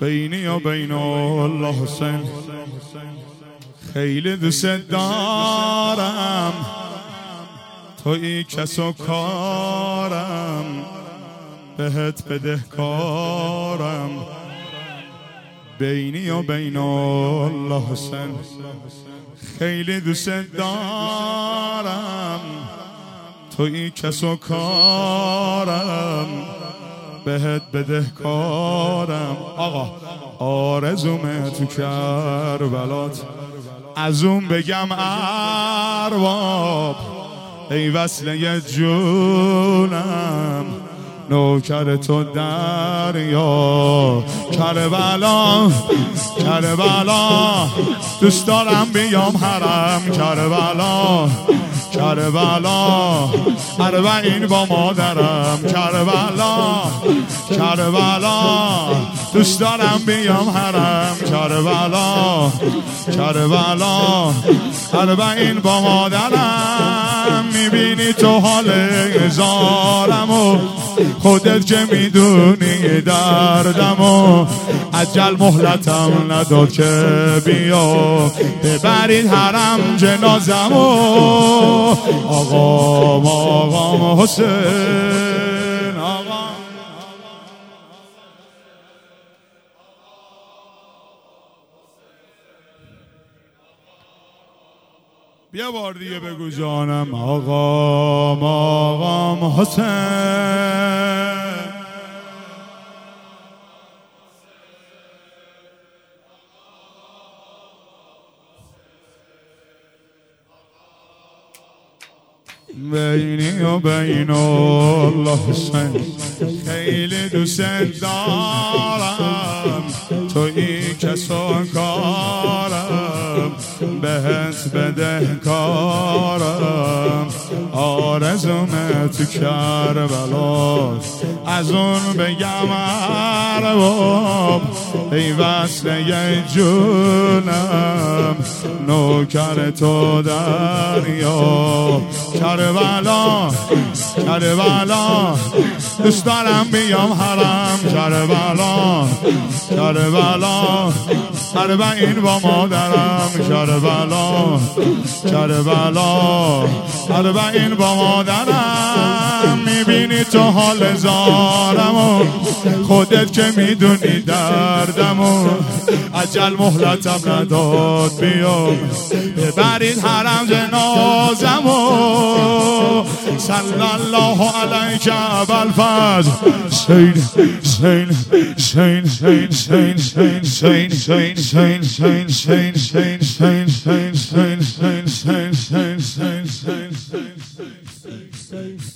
بینی و بین الله حسین، خیلی دوست دارم، تویی کس و کارم، بهت بدهکارم. بینی و بین الله حسین، خیلی دوست دارم، تویی کس و کارم، بهت بدهکارم. آقا آرزومه تو کربلات، از اون بگم ارباب، ای وصله جونم، نوکر تو دریا. کربلا کربلا دوست دارم بیام حرم، کربلا کربلا اربعین با مادرم، کربلا کربلا دوست دارم بیام حرم، کربلا کربلا اربعین با مادرم. میبینی تو حال هزارم و خودت که میدونی دردم و عجل مهلتم نداد که بیا ببرید حرم جنازم و آقام حسین. آقا بیا بار دیگه بگو جانم، آقام حسین. بینی و بین الله حسین، خیلی دوست دارم، تویی کس و کارم، بهت بدهکارم. آرزومه تو کربلات، از اون بگم ارباب، ای وصله جونم، نوکر تو دریا. کربلا کربلا دوست دارم بیام حرم، کربلا کربلا اربعین با مادرم، کربلا کربلا اربعین با مادرم. میبینی تو حال زارم و خودت که میدونی دردم و عجل مهلتم نداد بیام ببرید حرم جنازم و صلی الله علیک ابوالفضل. حسین حسین حسین حسین حسین حسین حسین حسین حسین حسین حسین حسین حسین حسین حسین حسین حسین حسین حسین.